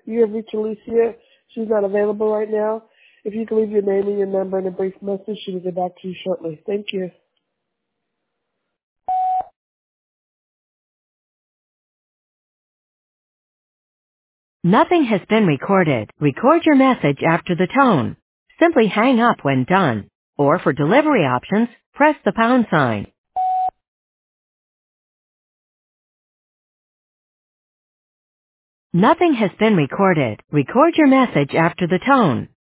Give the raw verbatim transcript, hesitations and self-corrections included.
You have reached Alicia. She's not available right now. If you can leave your name and your number and a brief message, she will get back to you shortly. Thank you. Nothing has been recorded. Record your message after the tone. Simply hang up when done. Or for delivery options, press the pound sign. Nothing has been recorded. Record your message after the tone.